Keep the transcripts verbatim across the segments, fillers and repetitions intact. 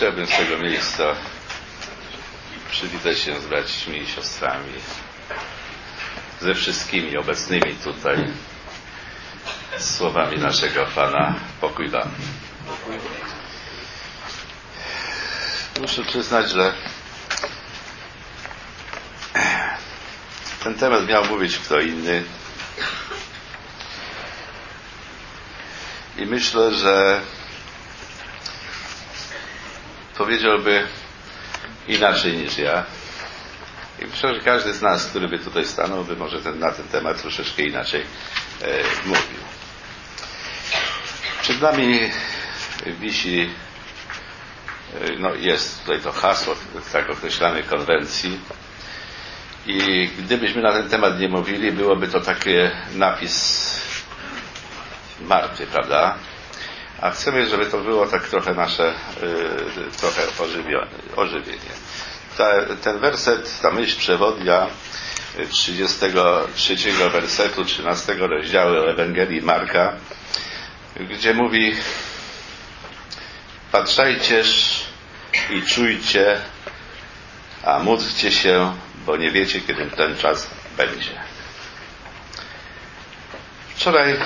Chciałbym z tego miejsca przywitać się z braćmi i siostrami, ze wszystkimi obecnymi tutaj, słowami naszego Pana. Pokój Wam. Muszę przyznać, że ten temat miał mówić kto inny i myślę, że powiedziałby inaczej niż ja. I myślę, że każdy z nas, który by tutaj stanął, by może ten, na ten temat troszeczkę inaczej e, mówił. Przed nami wisi, e, no jest tutaj to hasło tak określanej konwencji i gdybyśmy na ten temat nie mówili, byłoby to taki napis martwy, prawda? A chcemy, żeby to było tak trochę nasze, yy, trochę ożywienie. Ta, ten werset, ta myśl przewodnia trzydziestego trzeciego wersetu, trzynastego rozdziału Ewangelii Marka, gdzie mówi: patrzajcież i czujcie, a módlcie się, bo nie wiecie, kiedy ten czas będzie. Wczoraj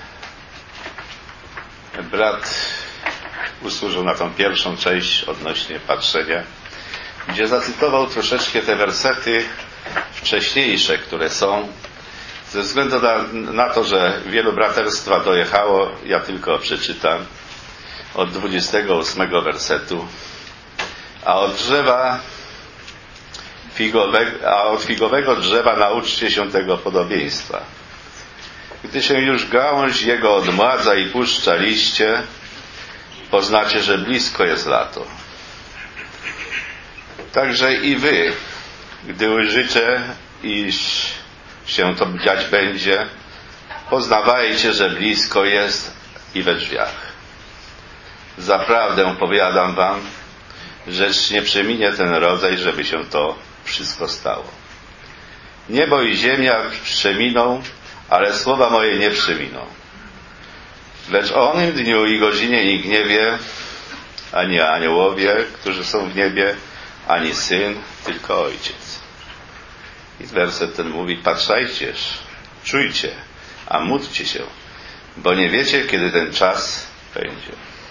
brat usłużył na tą pierwszą część odnośnie patrzenia, gdzie zacytował troszeczkę te wersety wcześniejsze, które są. Ze względu na, na to, że wielu braterstwa dojechało, ja tylko przeczytam od dwudziestego ósmego wersetu. A od drzewa figowego, a od figowego drzewa nauczcie się tego podobieństwa. Gdy się już gałąź jego odmładza i puszcza liście, poznacie, że blisko jest lato. Także i wy, gdy ujrzycie, iż się to dziać będzie, poznawajcie, że blisko jest i we drzwiach. Zaprawdę powiadam wam, rzecz nie przeminie ten rodzaj, żeby się to wszystko stało. Niebo i ziemia przeminą, ale słowa moje nie przeminą. Lecz o onym dniu i godzinie nikt nie wie, ani aniołowie, którzy są w niebie, ani Syn, tylko Ojciec. I werset ten mówi: patrzajcież, czujcie, a módlcie się, bo nie wiecie, kiedy ten czas będzie.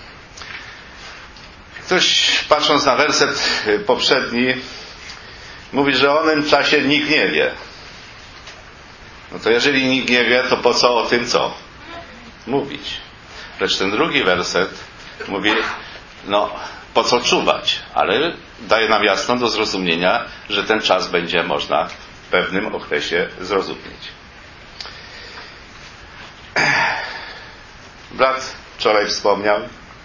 Ktoś, patrząc na werset poprzedni, mówi, że o onym czasie nikt nie wie. No to jeżeli nikt nie wie, to po co o tym co mówić? Lecz ten drugi werset mówi, no po co czuwać? Ale daje nam jasno do zrozumienia, że ten czas będzie można w pewnym okresie zrozumieć. Brat wczoraj wspomniał,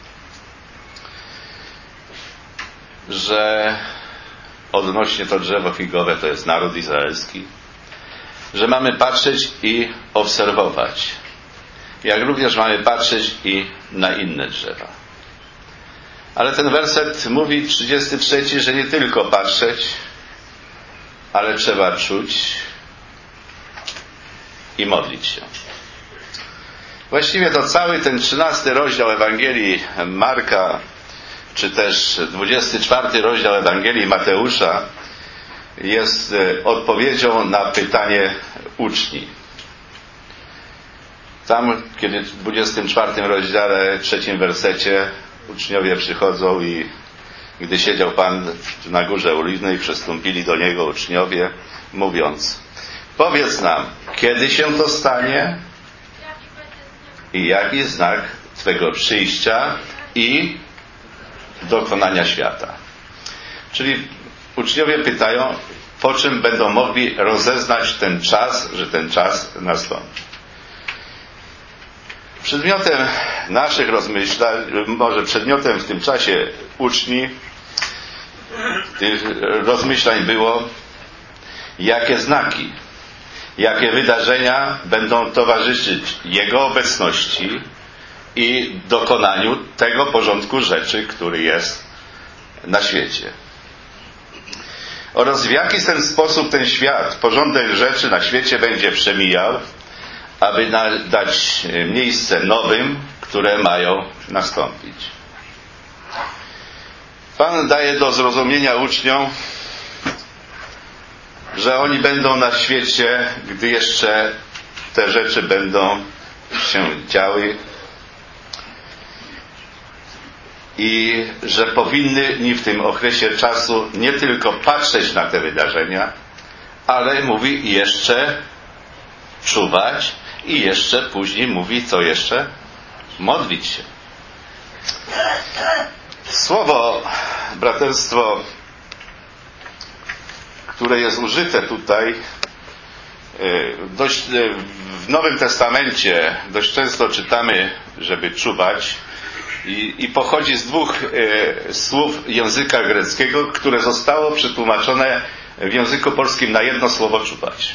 że odnośnie to drzewo figowe to jest naród izraelski, że mamy patrzeć i obserwować, jak również mamy patrzeć i na inne drzewa. Ale ten werset mówi, trzydziesty trzeci, że nie tylko patrzeć, ale trzeba czuć i modlić się. Właściwie to cały ten trzynasty rozdział Ewangelii Marka, czy też dwudziesty czwarty rozdział Ewangelii Mateusza jest odpowiedzią na pytanie uczni. Tam, kiedy w dwudziestym czwartym rozdziale, trzecim wersecie uczniowie przychodzą i gdy siedział Pan na górze Oliwnej, przystąpili do Niego uczniowie, mówiąc: powiedz nam, kiedy się to stanie i jaki znak Twego przyjścia i dokonania świata. Czyli uczniowie pytają, po czym będą mogli rozeznać ten czas, że ten czas nastąpi. Przedmiotem naszych rozmyślań, może przedmiotem w tym czasie uczni tych rozmyślań było, jakie znaki, jakie wydarzenia będą towarzyszyć Jego obecności i dokonaniu tego porządku rzeczy, który jest na świecie. Oraz w jaki ten sposób ten świat, porządek rzeczy na świecie będzie przemijał, aby dać miejsce nowym, które mają nastąpić. Pan daje do zrozumienia uczniom, że oni będą na świecie, gdy jeszcze te rzeczy będą się działy i że powinni w tym okresie czasu nie tylko patrzeć na te wydarzenia, ale mówi jeszcze czuwać i jeszcze później mówi co jeszcze? Modlić się. Słowo braterstwo, które jest użyte tutaj dość, w Nowym Testamencie dość często czytamy, żeby czuwać i, i pochodzi z dwóch e, słów języka greckiego, które zostało przetłumaczone w języku polskim na jedno słowo czuwać.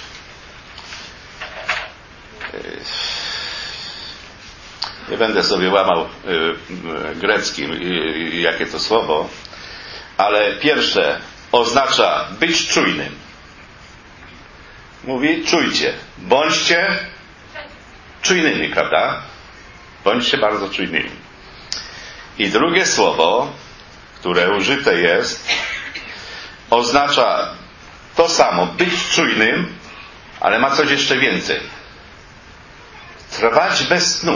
Nie będę sobie łamał y, greckim, y, jakie to słowo, ale pierwsze oznacza być czujnym. Mówi czujcie, bądźcie czujnymi, prawda? Bądźcie bardzo czujnymi. I drugie słowo, które użyte jest, oznacza to samo, być czujnym, ale ma coś jeszcze więcej. Trwać bez snu.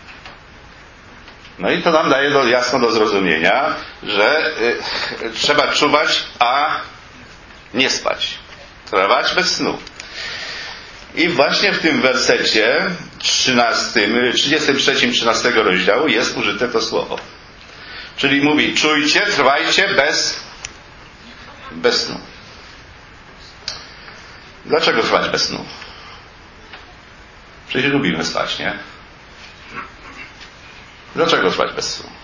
No i to nam daje do, jasno do zrozumienia, że y, trzeba czuwać, a nie spać. Trwać bez snu. I właśnie w tym wersecie trzynastym, trzydziestym trzecim trzynastego rozdziału jest użyte to słowo. Czyli mówi, czujcie, trwajcie bez, bez snu. Dlaczego trwać bez snu? Przecież lubimy spać, nie? Dlaczego spać bez snu?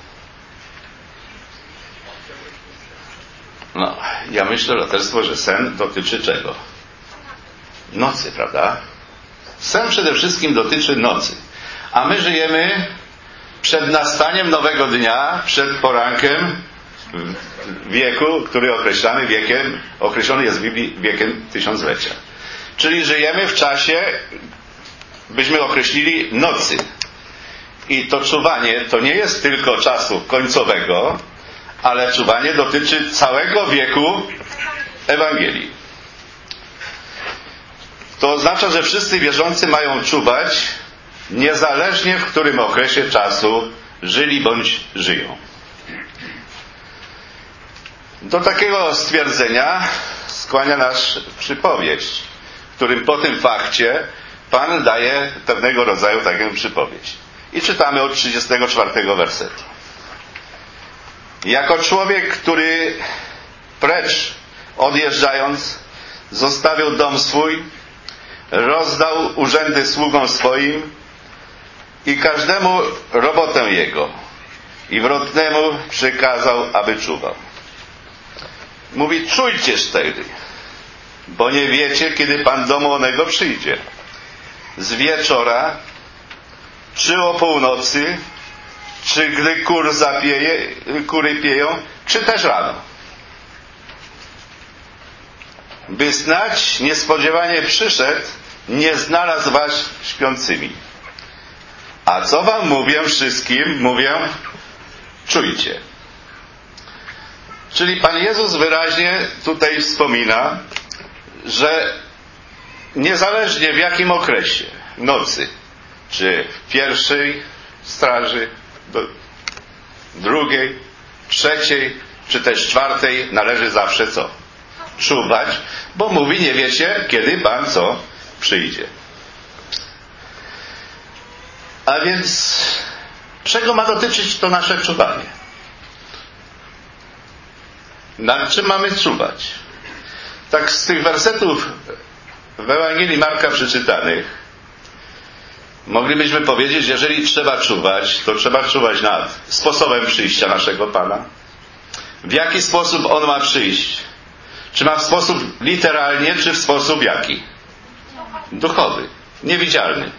No, ja myślę, braterstwo, że sen dotyczy czego? Nocy, prawda? Sen przede wszystkim dotyczy nocy. A my żyjemy przed nastaniem nowego dnia, przed porankiem wieku, który określamy wiekiem, określony jest w Biblii wiekiem tysiąclecia. Czyli żyjemy w czasie, byśmy określili, nocy. I to czuwanie to nie jest tylko czasu końcowego, ale czuwanie dotyczy całego wieku Ewangelii. To oznacza, że wszyscy wierzący mają czuwać, niezależnie w którym okresie czasu żyli bądź żyją. Do takiego stwierdzenia skłania nas przypowieść, w którym po tym fakcie Pan daje pewnego rodzaju taką przypowieść. I czytamy od trzydziestego czwartego wersetu. Jako człowiek, który precz odjeżdżając zostawił dom swój, rozdał urzędy sługom swoim i każdemu robotę jego i wrotnemu przykazał, aby czuwał. Mówi, czujcie wtedy, bo nie wiecie, kiedy Pan domu onego przyjdzie. Z wieczora, czy o północy, czy gdy kur zapieje, kury pieją, czy też rano. By snać niespodziewanie przyszedł, nie znalazł was śpiącymi. A co wam mówię wszystkim? Mówię, czujcie. Czyli Pan Jezus wyraźnie tutaj wspomina, że niezależnie w jakim okresie nocy, czy w pierwszej straży, do drugiej, trzeciej, czy też czwartej, należy zawsze co? Czuwać, bo mówi, nie wiecie, kiedy Pan co? Przyjdzie. A więc czego ma dotyczyć to nasze czuwanie? Nad czym mamy czuwać? Tak z tych wersetów w Ewangelii Marka przeczytanych moglibyśmy powiedzieć, jeżeli trzeba czuwać, to trzeba czuwać nad sposobem przyjścia naszego Pana. W jaki sposób On ma przyjść? Czy ma w sposób literalnie, czy w sposób jaki? Duchowy, niewidzialny.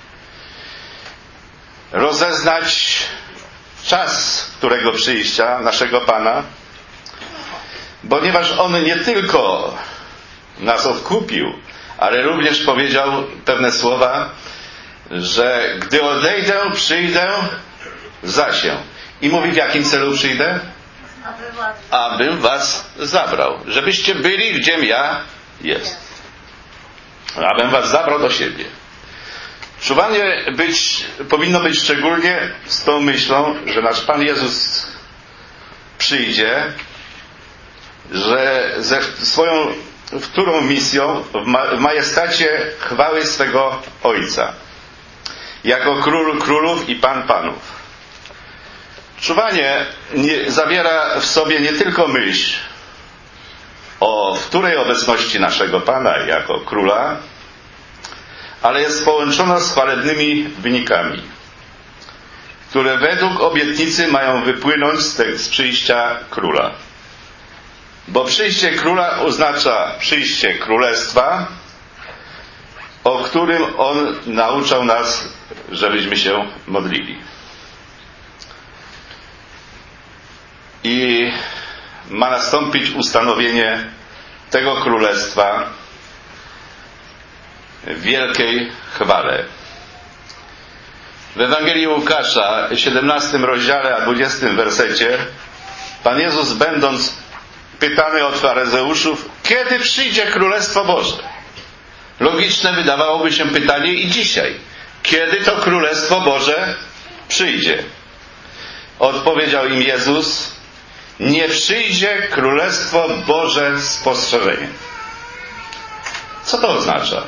Rozeznać czas, którego przyjścia naszego Pana, ponieważ On nie tylko nas odkupił, ale również powiedział pewne słowa, że gdy odejdę, przyjdę za się. I mówi, w jakim celu przyjdę? abym was zabrał, żebyście byli, gdziem ja jest. Abym was zabrał do siebie. Czuwanie być, powinno być szczególnie z tą myślą, że nasz Pan Jezus przyjdzie, że ze swoją wtórną misją w, ma, w majestacie chwały swego Ojca, jako Król Królów i Pan Panów. Czuwanie nie, zawiera w sobie nie tylko myśl o wtórej obecności naszego Pana jako Króla, ale jest połączona z chwalebnymi wynikami, które według obietnicy mają wypłynąć z, te, z przyjścia Króla. Bo przyjście Króla oznacza przyjście Królestwa, o którym On nauczał nas, żebyśmy się modlili. I ma nastąpić ustanowienie tego Królestwa w wielkiej chwale. W Ewangelii Łukasza, siedemnastym rozdziale, a dwudziestym wersecie, Pan Jezus, będąc pytany od faryzeuszów, kiedy przyjdzie Królestwo Boże? Logiczne wydawałoby się pytanie i dzisiaj. Kiedy to Królestwo Boże przyjdzie? Odpowiedział im Jezus, nie przyjdzie Królestwo Boże z postrzeżeniem. Co to oznacza?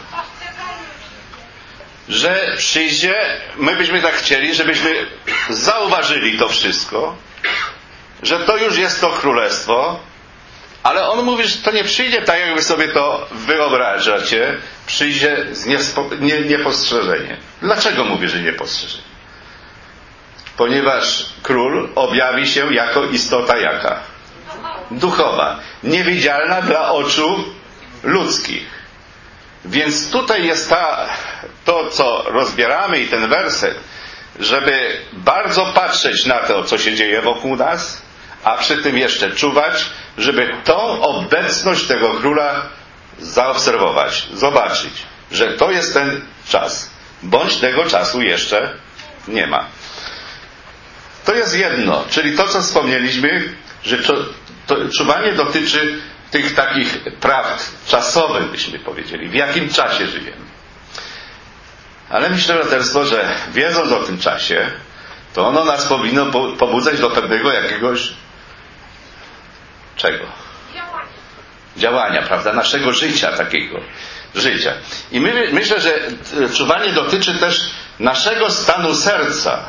Że przyjdzie, my byśmy tak chcieli, żebyśmy zauważyli to wszystko, że to już jest to Królestwo, ale On mówi, że to nie przyjdzie tak, jak wy sobie to wyobrażacie, przyjdzie z niespo, nie, niepostrzeżenie. Dlaczego mówi, że niepostrzeżenie? Ponieważ Król objawi się jako istota jaka? Duchowa. Niewidzialna dla oczu ludzkich. Więc tutaj jest ta, to, co rozbieramy i ten werset, żeby bardzo patrzeć na to, co się dzieje wokół nas, a przy tym jeszcze czuwać, żeby tą obecność tego Króla zaobserwować, zobaczyć, że to jest ten czas, bądź tego czasu jeszcze nie ma. To jest jedno, czyli to, co wspomnieliśmy, że to, to czuwanie dotyczy tych takich prawd czasowych, byśmy powiedzieli, w jakim czasie żyjemy. Ale myślę, braterstwo, że wiedząc o tym czasie, to ono nas powinno pobudzać do pewnego jakiegoś czego? Działania. Działania, prawda? Naszego życia takiego. Życia. I my, myślę, że czuwanie dotyczy też naszego stanu serca.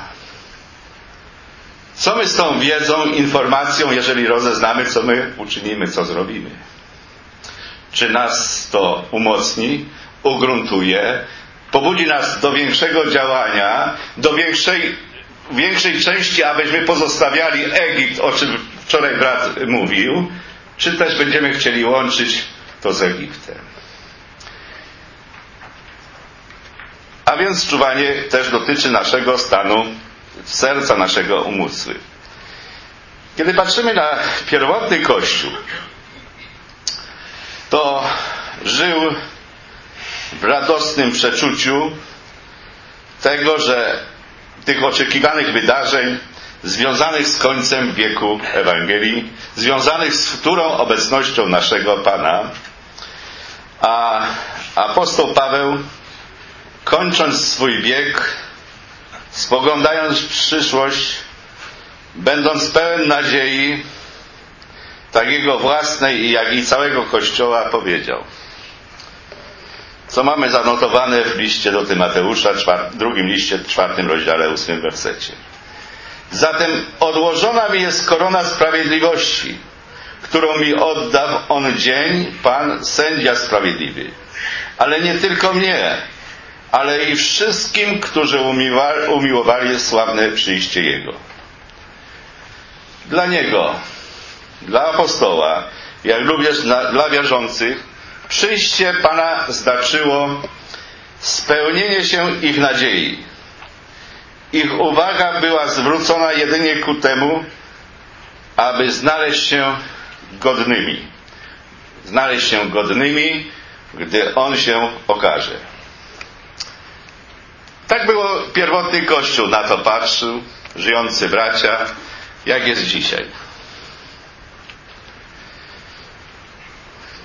Co my z tą wiedzą, informacją, jeżeli rozeznamy, co my uczynimy, co zrobimy? Czy nas to umocni, ugruntuje, pobudzi nas do większego działania, do większej, większej części, abyśmy pozostawiali Egipt, o czym wczoraj brat mówił, czy też będziemy chcieli łączyć to z Egiptem? A więc czuwanie też dotyczy naszego stanu serca, naszego umysłu. Kiedy patrzymy na pierwotny Kościół, to żył w radosnym przeczuciu tego, że tych oczekiwanych wydarzeń związanych z końcem wieku Ewangelii, związanych z wtórą obecnością naszego Pana, a apostoł Paweł, kończąc swój bieg, spoglądając w przyszłość, będąc pełen nadziei, tak jego własnej, jak i całego Kościoła, powiedział, co mamy zanotowane w liście do Tymoteusza, czwart, drugim liście, czwartym rozdziale, ósmym wersecie. Zatem odłożona mi jest korona sprawiedliwości, którą mi odda w on dzień Pan, sędzia sprawiedliwy. Ale nie tylko mnie, ale i wszystkim, którzy umiłowali, umiłowali sławne przyjście Jego. Dla Niego, dla apostoła, jak również dla, dla wierzących, przyjście Pana znaczyło spełnienie się ich nadziei. Ich uwaga była zwrócona jedynie ku temu, aby znaleźć się godnymi. Znaleźć się godnymi, gdy On się okaże. Tak było pierwotny Kościół, na to patrzył, żyjący bracia, jak jest dzisiaj.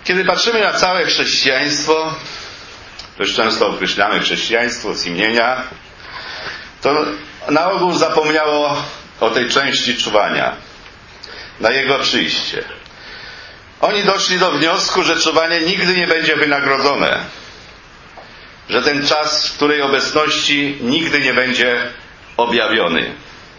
Kiedy patrzymy na całe chrześcijaństwo, dość często określamy chrześcijaństwo z imienia, to na ogół zapomniało o tej części czuwania, na jego przyjście. Oni doszli do wniosku, że czuwanie nigdy nie będzie wynagrodzone, że ten czas, w której obecności nigdy nie będzie objawiony.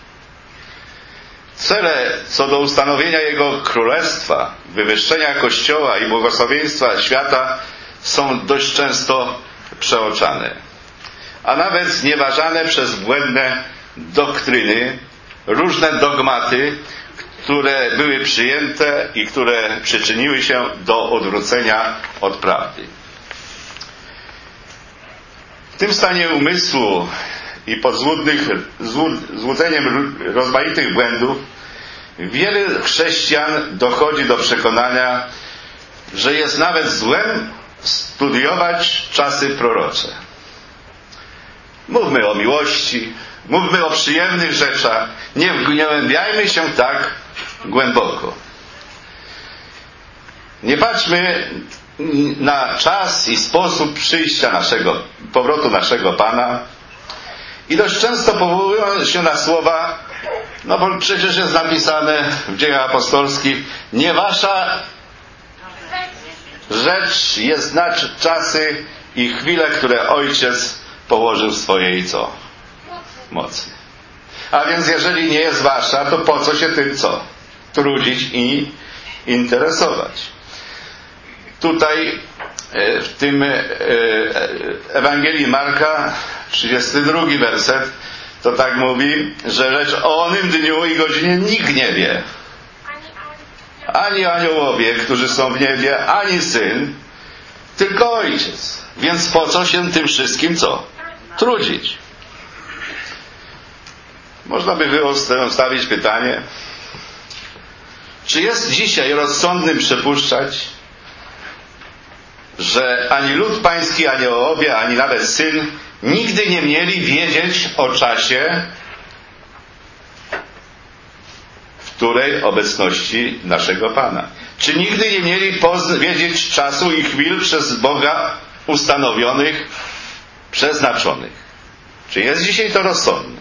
Cele co do ustanowienia Jego Królestwa, wywyższenia Kościoła i błogosławieństwa świata są dość często przeoczane, a nawet znieważane przez błędne doktryny, różne dogmaty, które były przyjęte i które przyczyniły się do odwrócenia od prawdy. W tym stanie umysłu i pod złudnych, złudzeniem rozmaitych błędów wielu chrześcijan dochodzi do przekonania, że jest nawet złem studiować czasy prorocze. Mówmy o miłości, mówmy o przyjemnych rzeczach, nie wgłębiajmy się tak głęboko. Nie patrzmy na czas i sposób przyjścia naszego, powrotu naszego Pana i dość często powołują się na słowa, no bo przecież jest napisane w Dziejach Apostolskich, nie wasza rzecz jest znać czasy i chwile, które Ojciec położył w swojej co? Mocy. A więc jeżeli nie jest wasza, to po co się tym co? Trudzić i interesować. Tutaj w tym Ewangelii Marka, trzydziesty drugi werset, to tak mówi, że lecz o onym dniu i godzinie nikt nie wie. Ani aniołowie, którzy są w niebie, ani Syn, tylko Ojciec. Więc po co się tym wszystkim co? Trudzić. Można by było stawić pytanie, czy jest dzisiaj rozsądnym przypuszczać, że ani lud pański, ani aniołowie, ani nawet Syn nigdy nie mieli wiedzieć o czasie, w której obecności naszego Pana. Czy nigdy nie mieli wiedzieć czasu i chwil przez Boga ustanowionych, przeznaczonych? Czy jest dzisiaj to rozsądne?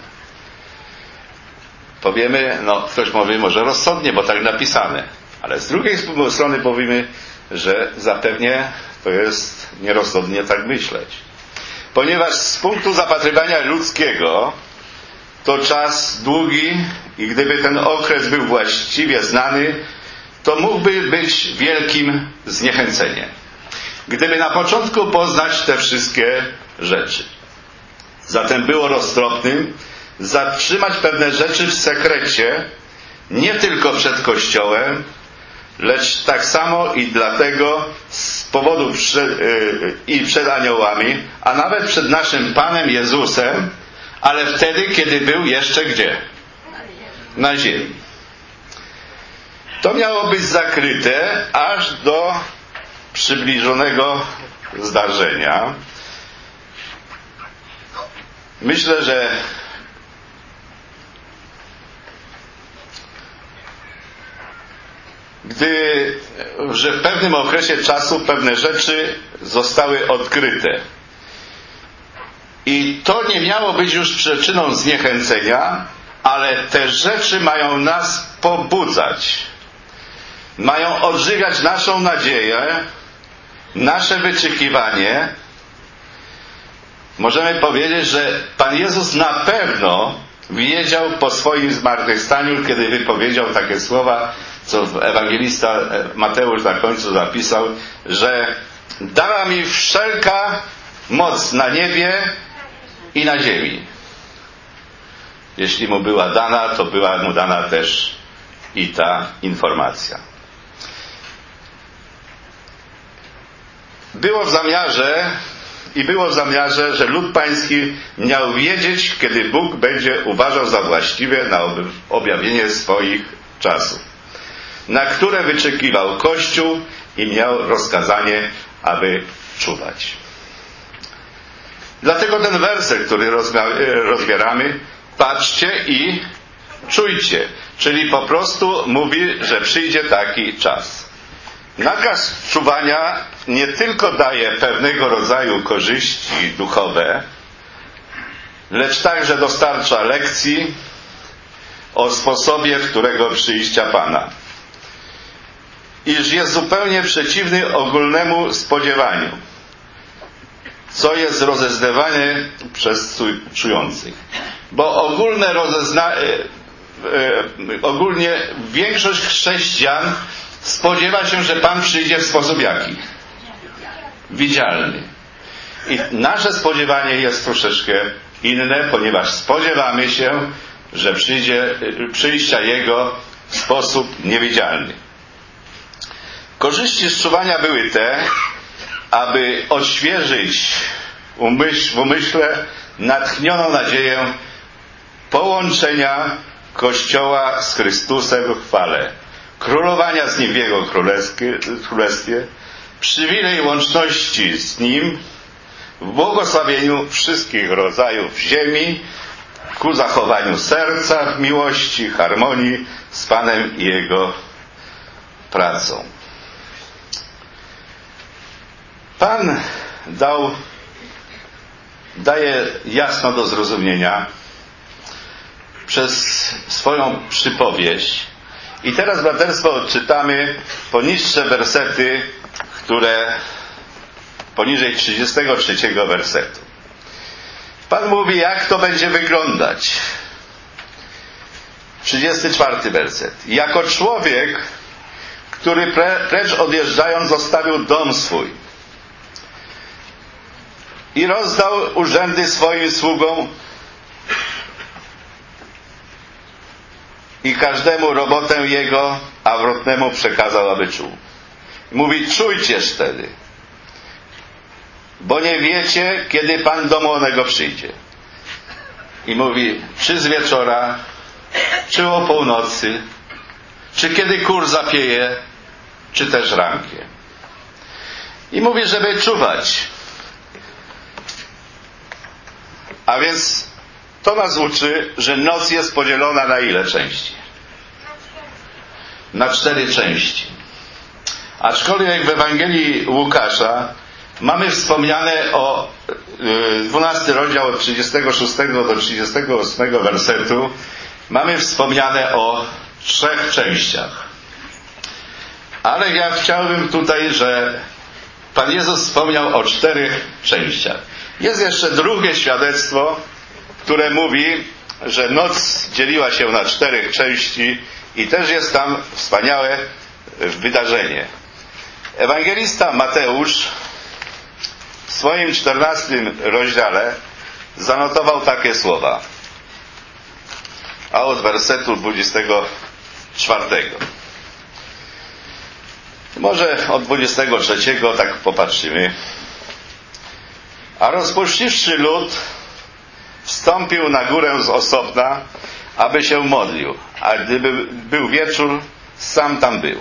Powiemy, no ktoś mówi może rozsądnie, bo tak napisane. Ale z drugiej strony powiemy, że zapewnie to jest nierozsądnie tak myśleć. Ponieważ z punktu zapatrywania ludzkiego to czas długi i gdyby ten okres był właściwie znany, to mógłby być wielkim zniechęceniem. Gdyby na początku poznać te wszystkie rzeczy. Zatem było roztropnym zatrzymać pewne rzeczy w sekrecie, nie tylko przed Kościołem, lecz tak samo i dlatego z powodu przed, yy, i przed aniołami, a nawet przed naszym Panem Jezusem, ale wtedy, kiedy był jeszcze gdzie? Na ziemi. To miało być zakryte aż do przybliżonego zdarzenia. Myślę, że gdy że w pewnym okresie czasu pewne rzeczy zostały odkryte. I to nie miało być już przyczyną zniechęcenia, ale te rzeczy mają nas pobudzać. Mają odżywiać naszą nadzieję, nasze wyczekiwanie. Możemy powiedzieć, że Pan Jezus na pewno wiedział po swoim zmartwychwstaniu, kiedy wypowiedział takie słowa, co ewangelista Mateusz na końcu zapisał, że dała mi wszelka moc na niebie i na ziemi. Jeśli mu była dana, to była mu dana też i ta informacja. Było w zamiarze i było w zamiarze, że lud pański miał wiedzieć, kiedy Bóg będzie uważał za właściwe na objawienie swoich czasów, na które wyczekiwał Kościół i miał rozkazanie, aby czuwać. Dlatego ten werset, który rozbieramy, patrzcie i czujcie, czyli po prostu mówi, że przyjdzie taki czas. Nakaz czuwania nie tylko daje pewnego rodzaju korzyści duchowe, lecz także dostarcza lekcji o sposobie wtórego przyjścia Pana, iż jest zupełnie przeciwny ogólnemu spodziewaniu, co jest rozeznawane przez czujących. Bo ogólne rozezna... E, e, ogólnie większość chrześcijan spodziewa się, że Pan przyjdzie w sposób jaki? Widzialny. I nasze spodziewanie jest troszeczkę inne, ponieważ spodziewamy się, że przyjdzie, przyjścia Jego w sposób niewidzialny. Korzyści z czuwania były te, aby odświeżyć umyśl, w umyśle natchnioną nadzieję połączenia Kościoła z Chrystusem w chwale, królowania z Nim w Jego królestwie, przywilej łączności z Nim w błogosławieniu wszystkich rodzajów ziemi, ku zachowaniu serca w miłości, harmonii z Panem i Jego pracą. Pan dał, daje jasno do zrozumienia przez swoją przypowieść. I teraz, braterstwo, odczytamy poniższe wersety, które poniżej trzydziestego trzeciego wersetu. Pan mówi, jak to będzie wyglądać. trzydziesty czwarty werset. Jako człowiek, który pre, precz odjeżdżając zostawił dom swój i rozdał urzędy swoim sługom i każdemu robotę jego, a wrotnemu przekazał, aby czuł. Mówi, czujcież wtedy, bo nie wiecie, kiedy Pan domu onego przyjdzie. I mówi, czy z wieczora, czy o północy, czy kiedy kur zapieje, czy też rankiem. I mówi, żeby czuwać. A więc to nas uczy, że noc jest podzielona na ile części? Na cztery części. Aczkolwiek w Ewangelii Łukasza mamy wspomniane o dwunasty rozdział od trzydziestego szóstego do trzydziestego ósmego wersetu, mamy wspomniane o trzech częściach. Ale ja chciałbym tutaj, że Pan Jezus wspomniał o czterech częściach. Jest jeszcze drugie świadectwo, które mówi, że noc dzieliła się na czterech części i też jest tam wspaniałe wydarzenie. Ewangelista Mateusz w swoim czternastym rozdziale zanotował takie słowa, a od wersetu dwudziestego czwartego. Może od dwudziestego trzeciego tak popatrzymy. A rozpuściwszy lud, wstąpił na górę z osobna, aby się modlił, a gdyby był wieczór, sam tam był.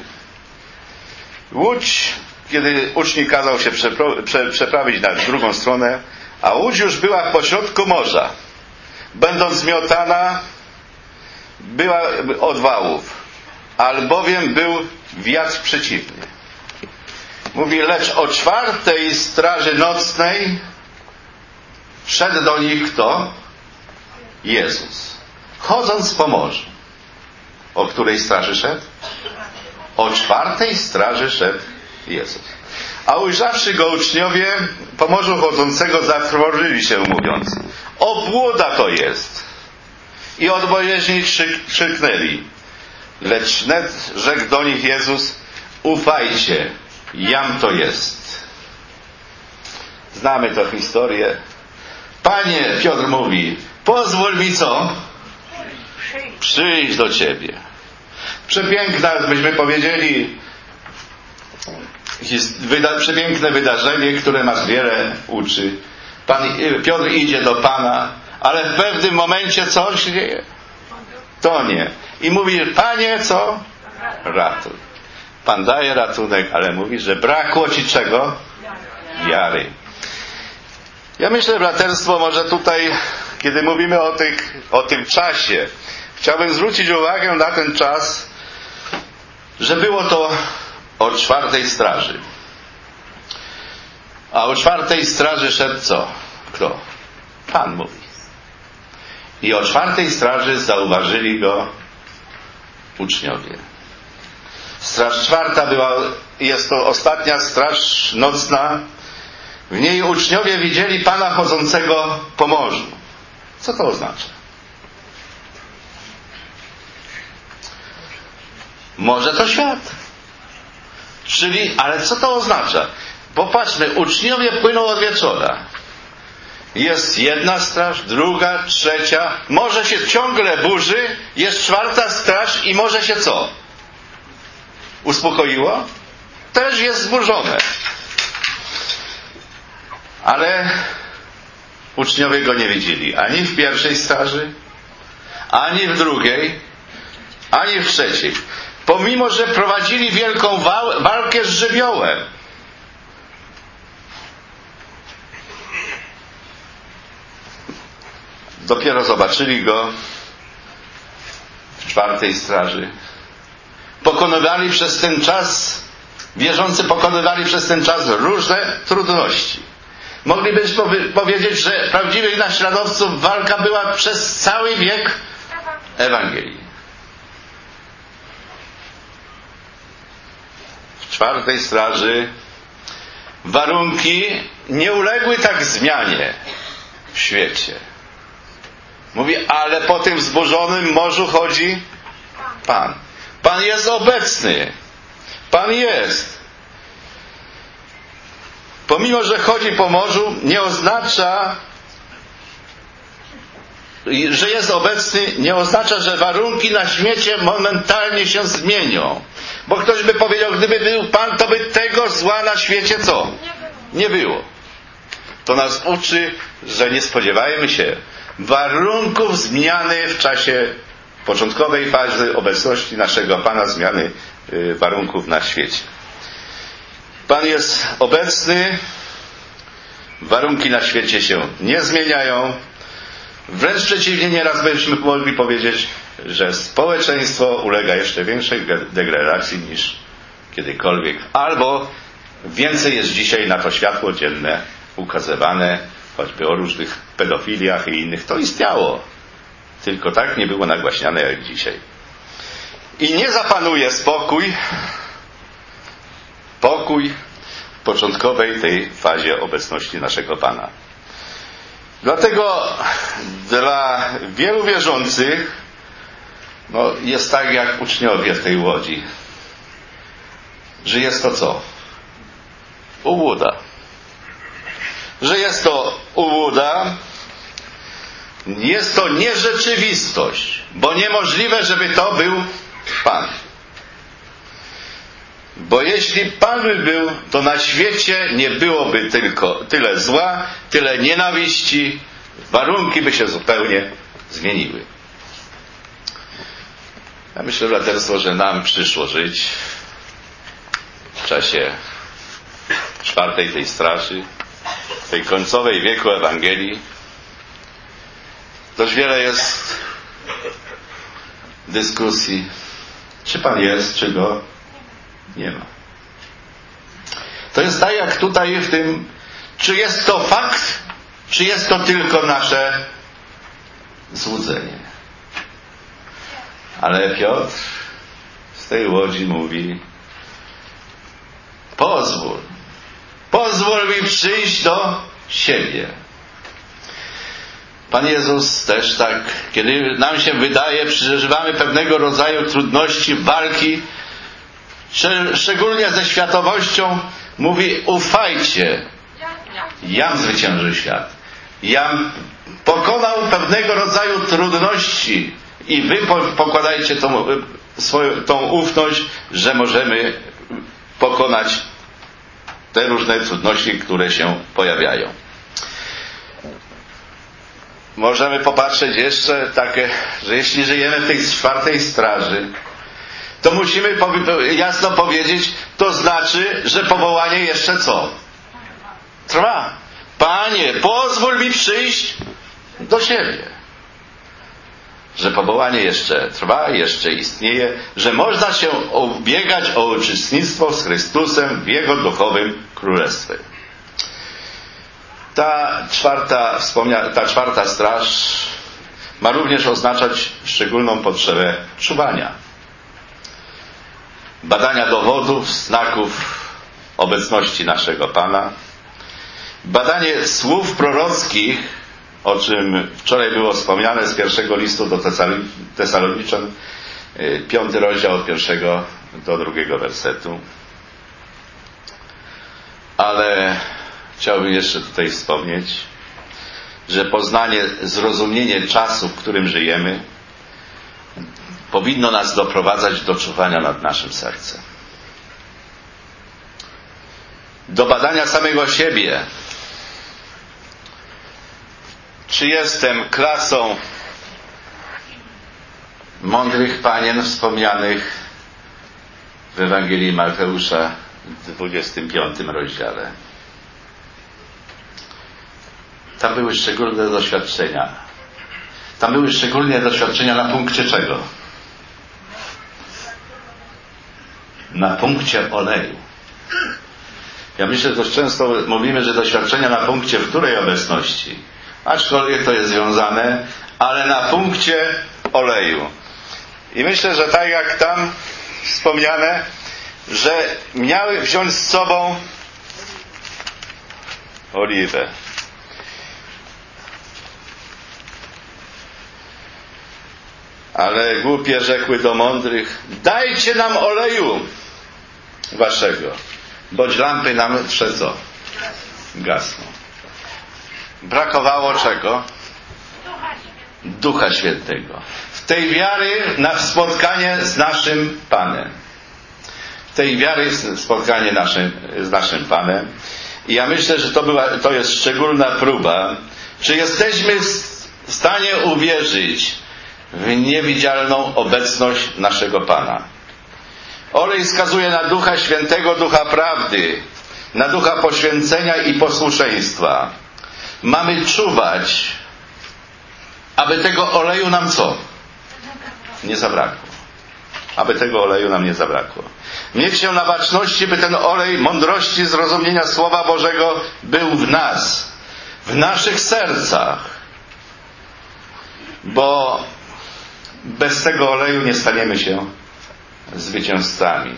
Łódź, kiedy ucznik kazał się przeprawić na drugą stronę, a łódź już była pośrodku morza, będąc zmiotana, była od wałów, albowiem był wiatr przeciwny. Mówi, lecz o czwartej straży nocnej szedł do nich kto? Jezus. Chodząc po morzu. O której straży szedł? O czwartej straży szedł Jezus. A ujrzawszy go uczniowie po morzu chodzącego zatrwożyli się, mówiąc, obłuda to jest. I od bojaźni krzyknęli. Lecz wnet rzekł do nich Jezus, ufajcie, jam to jest. Znamy tę historię. Panie, Piotr mówi, pozwól mi co? Przyjść do Ciebie. Przepiękna, byśmy powiedzieli, wyda, przepiękne wydarzenie, które nas wiele uczy. Pan, Piotr idzie do Pana, ale w pewnym momencie co się dzieje? Tonie. I mówi, Panie, co? Ratuj. Pan daje ratunek, ale mówi, że brakło Ci czego? Wiary. Ja myślę, braterstwo, może tutaj, kiedy mówimy o, tych, o tym czasie, chciałbym zwrócić uwagę na ten czas, że było to o czwartej straży. A o czwartej straży szedł co? Kto? Pan mówi. I o czwartej straży zauważyli go uczniowie. Straż czwarta była, jest to ostatnia straż nocna. W niej uczniowie widzieli Pana chodzącego po morzu. Co to oznacza? Morze to świat. Czyli, ale co to oznacza? Popatrzmy, uczniowie płyną od wieczora. Jest jedna straż, druga, trzecia. Morze się ciągle burzy, jest czwarta straż i morze się co? Uspokoiło? Też jest zburzone. Ale uczniowie go nie widzieli. Ani w pierwszej straży, ani w drugiej, ani w trzeciej. Pomimo, że prowadzili wielką wal- walkę z żywiołem. Dopiero zobaczyli go w czwartej straży. Pokonywali przez ten czas, wierzący pokonywali przez ten czas różne trudności. Moglibyśmy powiedzieć, że prawdziwych naśladowców walka była przez cały wiek Ewangelii. W czwartej straży warunki nie uległy tak zmianie w świecie. Mówi, ale po tym wzburzonym morzu chodzi Pan. Pan jest obecny. Pan jest. Pomimo, że chodzi po morzu, nie oznacza, że jest obecny, nie oznacza, że warunki na świecie momentalnie się zmienią. Bo ktoś by powiedział, gdyby był Pan, to by tego zła na świecie co? Nie było. To nas uczy, że nie spodziewajmy się warunków zmiany w czasie początkowej fazy obecności naszego Pana, zmiany y, warunków na świecie. Pan jest obecny, warunki na świecie się nie zmieniają. Wręcz przeciwnie, nieraz byśmy mogli powiedzieć, że społeczeństwo ulega jeszcze większej degradacji niż kiedykolwiek. Albo więcej jest dzisiaj na to światło dzienne ukazywane, choćby o różnych pedofiliach i innych. To istniało. Tylko tak nie było nagłaśniane jak dzisiaj. I nie zapanuje spokój, pokój w początkowej tej fazie obecności naszego Pana. Dlatego dla wielu wierzących no, jest tak jak uczniowie w tej łodzi, że jest to co? Ułuda. Że jest to ułuda, jest to nierzeczywistość, bo niemożliwe, żeby to był Pan. Bo jeśli Pan by był, to na świecie nie byłoby tylko tyle zła, tyle nienawiści, warunki by się zupełnie zmieniły. Ja myślę, braterstwo, że nam przyszło żyć w czasie czwartej tej straży, tej końcowej wieku Ewangelii. Dość wiele jest dyskusji, czy Pan jest, czy Go nie ma. To jest tak jak tutaj w tym, czy jest to fakt, czy jest to tylko nasze złudzenie. Ale Piotr z tej łodzi mówi, pozwól, pozwól mi przyjść do siebie. Pan Jezus też tak, kiedy nam się wydaje, przeżywamy pewnego rodzaju trudności, walki, szczególnie ze światowością, mówi, ufajcie, jam zwyciężył świat. Jam pokonał pewnego rodzaju trudności i wy pokładajcie tą, swoją, tą ufność, że możemy pokonać te różne trudności, które się pojawiają. Możemy popatrzeć jeszcze takie, że jeśli żyjemy w tej czwartej straży, to musimy jasno powiedzieć, to znaczy, że powołanie jeszcze co? Trwa. Panie, pozwól mi przyjść do siebie. że powołanie jeszcze trwa, jeszcze istnieje, że można się ubiegać o uczestnictwo z Chrystusem w Jego duchowym królestwie. Ta czwarta, wspomnia, ta czwarta straż ma również oznaczać szczególną potrzebę czuwania. Badania dowodów, znaków obecności naszego Pana. Badanie słów prorockich, o czym wczoraj było wspomniane z pierwszego listu do Tesaloniczan, piąty rozdział od pierwszego do drugiego wersetu. Ale chciałbym jeszcze tutaj wspomnieć, że poznanie, zrozumienie czasu, w którym żyjemy, powinno nas doprowadzać do czuwania nad naszym sercem. Do badania samego siebie. Czy jestem klasą mądrych panien wspomnianych w Ewangelii Mateusza w dwudziestym piątym rozdziale? Tam były szczególne doświadczenia. Tam były szczególne doświadczenia na punkcie czego? Na punkcie oleju. Ja myślę, że dość często mówimy, że doświadczenia na punkcie w której obecności? Aczkolwiek to jest związane, ale na punkcie oleju. I myślę, że tak jak tam wspomniane, że miały wziąć z sobą oliwę. Ale głupie rzekły do mądrych: dajcie nam oleju waszego, boć lampy nam trze co? Gasną. Brakowało czego? Ducha Świętego. W tej wiary na spotkanie z naszym Panem. W tej wiary spotkanie naszym, z naszym Panem. I ja myślę, że to, była, to jest szczególna próba, czy jesteśmy w stanie uwierzyć w niewidzialną obecność naszego Pana. Olej wskazuje na Ducha Świętego, Ducha Prawdy, na Ducha poświęcenia i posłuszeństwa. Mamy czuwać, aby tego oleju nam co? Nie zabrakło. Aby tego oleju nam nie zabrakło. Mieć się na baczności, by ten olej mądrości, zrozumienia Słowa Bożego był w nas, w naszych sercach. Bo bez tego oleju nie staniemy się zwycięzcami.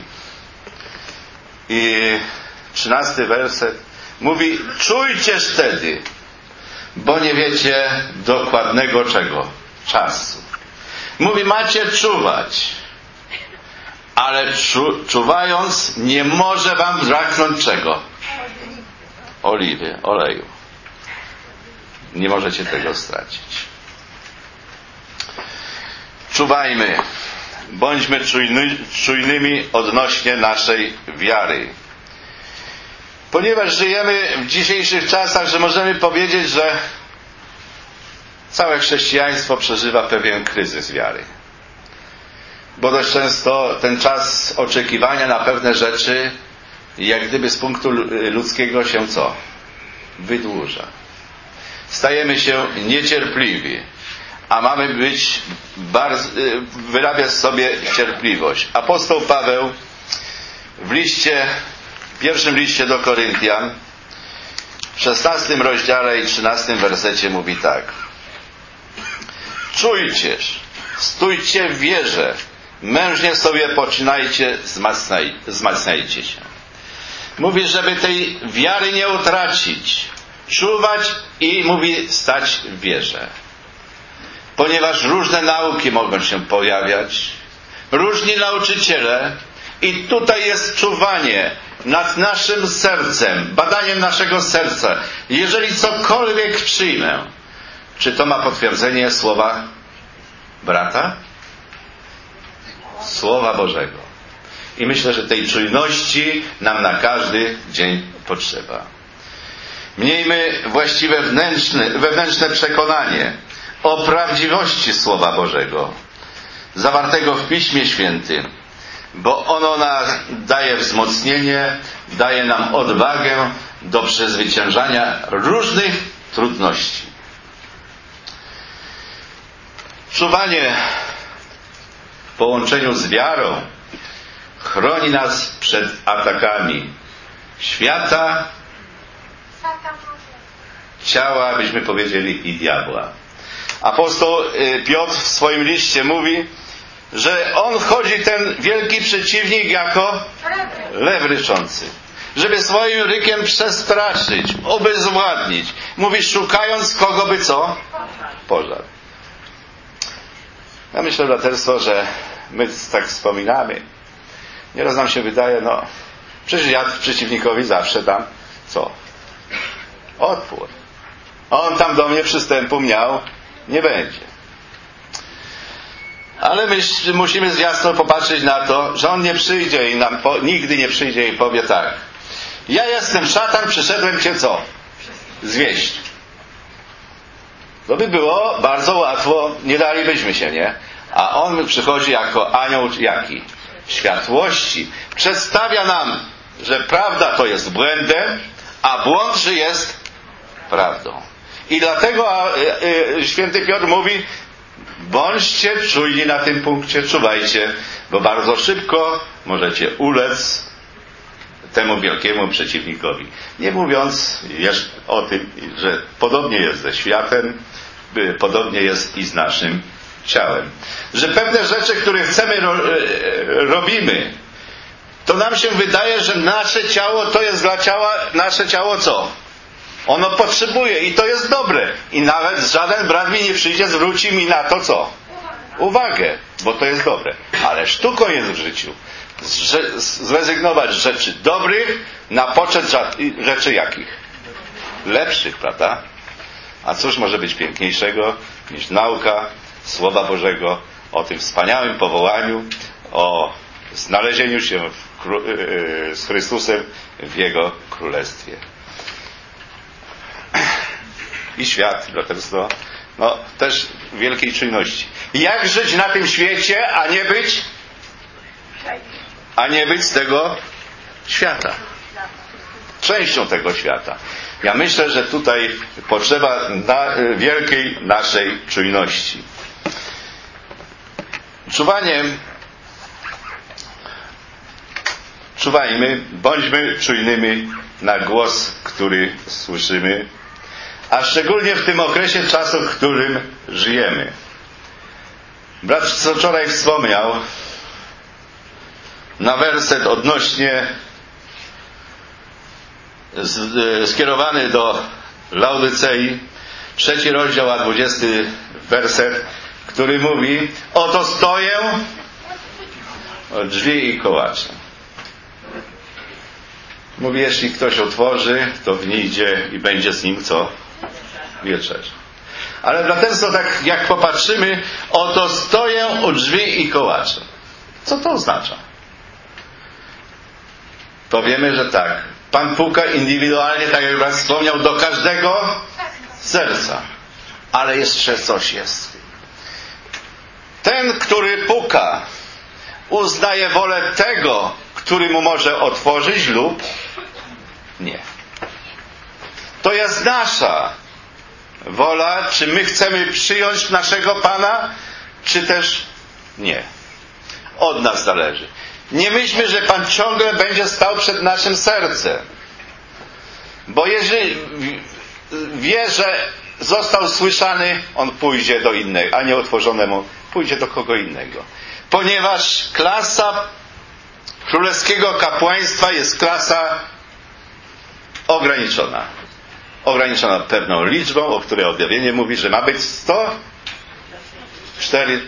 I trzynasty werset mówi: czujcież wtedy, bo nie wiecie dokładnego czego? Czasu. Mówi, macie czuwać, ale czu, czuwając nie może wam braknąć czego? Oliwy, oleju. Nie możecie tego stracić. Czuwajmy, bądźmy czujny, czujnymi odnośnie naszej wiary. Ponieważ żyjemy w dzisiejszych czasach, że możemy powiedzieć, że całe chrześcijaństwo przeżywa pewien kryzys wiary. Bo dość często ten czas oczekiwania na pewne rzeczy, jak gdyby z punktu ludzkiego się co? Wydłuża. Stajemy się niecierpliwi, a mamy być bardzo, wyrabiać sobie cierpliwość. Apostoł Paweł w liście, w pierwszym liście do Koryntian, w szesnastym rozdziale i trzynastym wersecie mówi tak: czujcież, stójcie w wierze, mężnie sobie poczynajcie, wzmacniaj, wzmacniajcie się. Mówi, żeby tej wiary nie utracić, czuwać i mówi stać w wierze. Ponieważ różne nauki mogą się pojawiać, różni nauczyciele, i tutaj jest czuwanie nad naszym sercem, badaniem naszego serca. Jeżeli cokolwiek przyjmę, czy to ma potwierdzenie słowa brata? Słowa Bożego. I myślę, że tej czujności nam na każdy dzień potrzeba. Miejmy właściwe wewnętrzne, wewnętrzne przekonanie o prawdziwości Słowa Bożego, zawartego w Piśmie Świętym, bo ono nam daje wzmocnienie, daje nam odwagę do przezwyciężania różnych trudności. Czuwanie w połączeniu z wiarą chroni nas przed atakami świata, ciała, byśmy powiedzieli, i diabła. Apostoł Piotr w swoim liście mówi, że on wchodzi, ten wielki przeciwnik, jako lew ryczący, żeby swoim rykiem przestraszyć, obezwładnić. Mówi, szukając kogo by co? Pożar. Ja myślę, braterstwo, że my tak wspominamy. Nieraz nam się wydaje, no przecież ja przeciwnikowi zawsze dam co? Odpór. On tam do mnie przystępu miał nie będzie. Ale my musimy jasno popatrzeć na to, że on nie przyjdzie i nam po, nigdy nie przyjdzie i powie tak: ja jestem szatan, przyszedłem cię co? Zwieść. To by było bardzo łatwo, nie dalibyśmy się, nie? A on przychodzi jako anioł jaki? Światłości. Przedstawia nam, że prawda to jest błędem, a błąd, że jest prawdą. I dlatego a, a, a, święty Piotr mówi: bądźcie czujni na tym punkcie, czuwajcie, bo bardzo szybko możecie ulec temu wielkiemu przeciwnikowi. Nie mówiąc jeszcze o tym, że podobnie jest ze światem, podobnie jest i z naszym ciałem. Że pewne rzeczy, które chcemy, ro, robimy, to nam się wydaje, że nasze ciało to jest dla ciała, nasze ciało co? Ono potrzebuje i to jest dobre. I nawet żaden brat mi nie przyjdzie, zwróci mi na to co? Uwagę, bo to jest dobre. Ale sztuką jest w życiu zrezygnować z rzeczy dobrych na poczet rzeczy jakich? Lepszych, prawda? A cóż może być piękniejszego niż nauka Słowa Bożego o tym wspaniałym powołaniu, o znalezieniu się w kró- yy, z Chrystusem w Jego Królestwie. I świat, braterstwo, no też wielkiej czujności. Jak żyć na tym świecie, a nie być a nie być z tego świata. Częścią tego świata. Ja myślę, że tutaj potrzeba na, wielkiej naszej czujności. Czuwaniem czuwajmy, bądźmy czujnymi na głos, który słyszymy, a szczególnie w tym okresie czasu, w którym żyjemy. Brat co wczoraj wspomniał na werset odnośnie z, skierowany do Laodycei, trzeci rozdział, a dwudziesty werset, który mówi: oto stoję o drzwi i kołaczę. Mówi, jeśli ktoś otworzy, to wnijdzie i będzie z nim co? Wieczerz. Ale dlatego tak jak popatrzymy, oto stoję u drzwi i kołaczę. Co to oznacza? To wiemy, że tak. Pan puka indywidualnie, tak jak Brat wspomniał, do każdego serca. Ale jeszcze coś jest. Ten, który puka, uznaje wolę tego, który mu może otworzyć lub nie. To jest nasza wola, czy my chcemy przyjąć naszego Pana, czy też nie. Od nas zależy. Nie myślmy, że Pan ciągle będzie stał przed naszym sercem. Bo jeżeli wie, że został słyszany, on pójdzie do innego, a nie otworzonemu pójdzie do kogo innego. Ponieważ klasa królewskiego kapłaństwa jest klasa ograniczona. Ograniczona pewną liczbą, o której objawienie mówi, że ma być sto cztery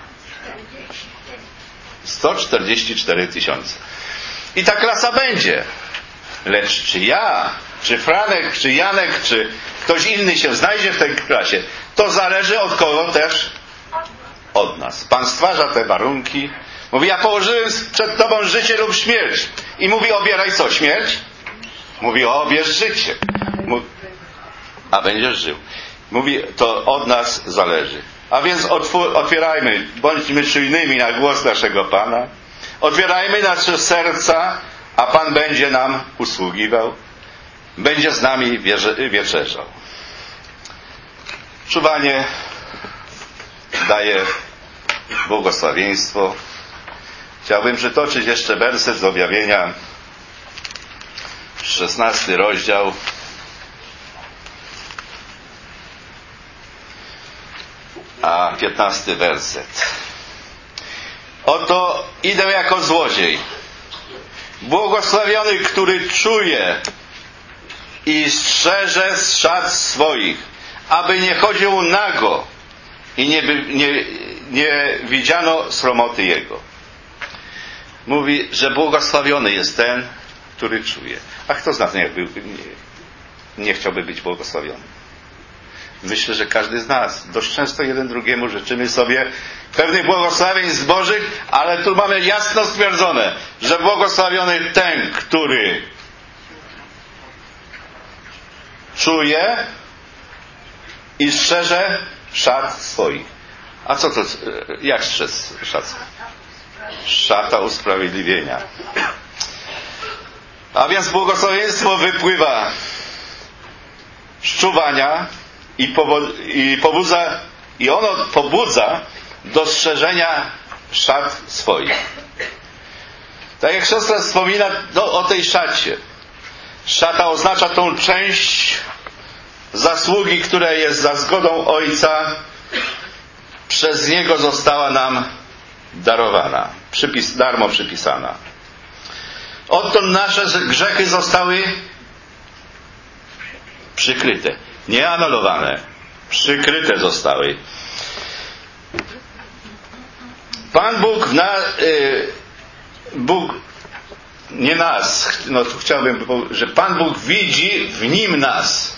sto czterdzieści cztery tysiące. I ta klasa będzie. Lecz czy ja, czy Franek, czy Janek, czy ktoś inny się znajdzie w tej klasie, to zależy od kogo też? Od nas. Pan stwarza te warunki. Mówi, ja położyłem przed tobą życie lub śmierć. I mówi, obieraj co? Śmierć? Mówi, obierz życie. Mówi, a będziesz żył. Mówi, to od nas zależy. A więc otwierajmy, bądźmy czujnymi na głos naszego Pana. Otwierajmy nasze serca, a Pan będzie nam usługiwał. Będzie z nami wieczerzał. Czuwanie daje błogosławieństwo. Chciałbym przytoczyć jeszcze werset z Objawienia, szesnasty rozdział. A piętnasty werset. Oto idę jako złodziej. Błogosławiony, który czuje i strzeże szat swoich, aby nie chodził nago i nie, nie, nie widziano sromoty jego. Mówi, że błogosławiony jest ten, który czuje. A kto z nas nie, nie, nie chciałby być błogosławiony? Myślę, że każdy z nas. Dość często jeden drugiemu życzymy sobie pewnych błogosławieństw Bożych, ale tu mamy jasno stwierdzone, że błogosławiony ten, który czuje i strzeże szat swoich. A co to, jak strzec szat? Szata usprawiedliwienia. A więc błogosławieństwo wypływa z czuwania i, powo- i pobudza, i ono pobudza do strzeżenia szat swoich. Tak jak siostra wspomina no, o tej szacie. Szata oznacza tą część zasługi, która jest za zgodą Ojca, przez Niego została nam darowana, przypis, darmo przypisana. Odtąd nasze grzechy zostały przykryte. Nie anulowane, przykryte zostały. Pan Bóg, w na, y, Bóg nie nas, no tu chciałbym, że Pan Bóg widzi w Nim nas.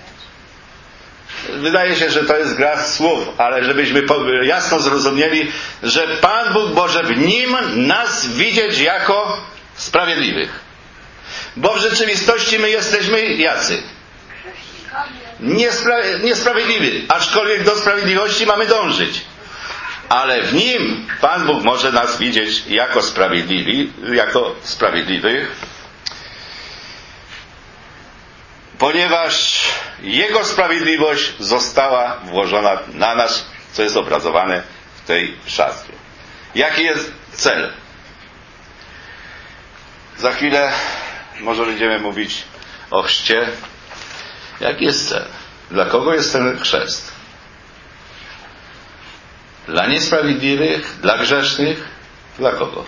Wydaje się, że to jest gra słów, ale żebyśmy jasno zrozumieli, że Pan Bóg może w Nim nas widzieć jako sprawiedliwych. Bo w rzeczywistości my jesteśmy jacy? Niespra- niesprawiedliwi, aczkolwiek do sprawiedliwości mamy dążyć. Ale w Nim Pan Bóg może nas widzieć jako sprawiedliwi, jako sprawiedliwych, ponieważ Jego sprawiedliwość została włożona na nas, co jest obrazowane w tej szacie. Jaki jest cel? Za chwilę może będziemy mówić o chrzcie. Jaki jest cel? Dla kogo jest ten chrzest? Dla niesprawiedliwych? Dla grzesznych? Dla kogo?